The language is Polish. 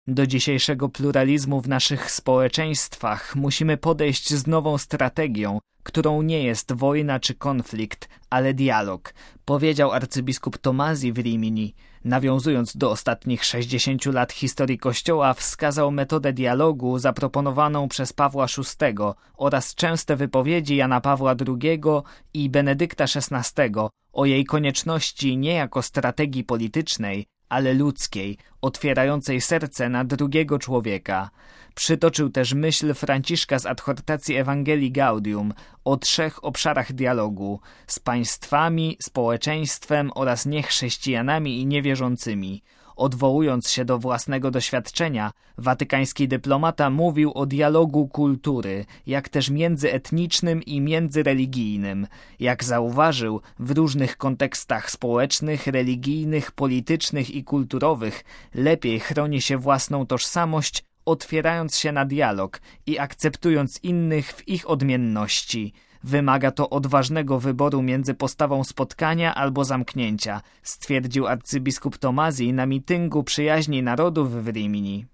Do dzisiejszego pluralizmu w naszych społeczeństwach musimy podejść z nową strategią, którą nie jest wojna czy konflikt, ale dialog, powiedział arcybiskup Tomasi w Rimini. Nawiązując do ostatnich 60 lat historii Kościoła, wskazał metodę dialogu zaproponowaną przez Pawła VI oraz częste wypowiedzi Jana Pawła II i Benedykta XVI o jej konieczności nie jako strategii politycznej, ale ludzkiej, otwierającej serce na drugiego człowieka. Przytoczył też myśl Franciszka z adhortacji Ewangelii Gaudium o 3 obszarach dialogu: z państwami, społeczeństwem oraz niechrześcijanami i niewierzącymi. Odwołując się do własnego doświadczenia, watykański dyplomata mówił o dialogu kultury, jak też międzyetnicznym i międzyreligijnym. Jak zauważył, w różnych kontekstach społecznych, religijnych, politycznych i kulturowych lepiej chroni się własną tożsamość, otwierając się na dialog i akceptując innych w ich odmienności. Wymaga to odważnego wyboru między postawą spotkania albo zamknięcia, stwierdził arcybiskup Tomasi na mityngu przyjaźni narodów w Rimini.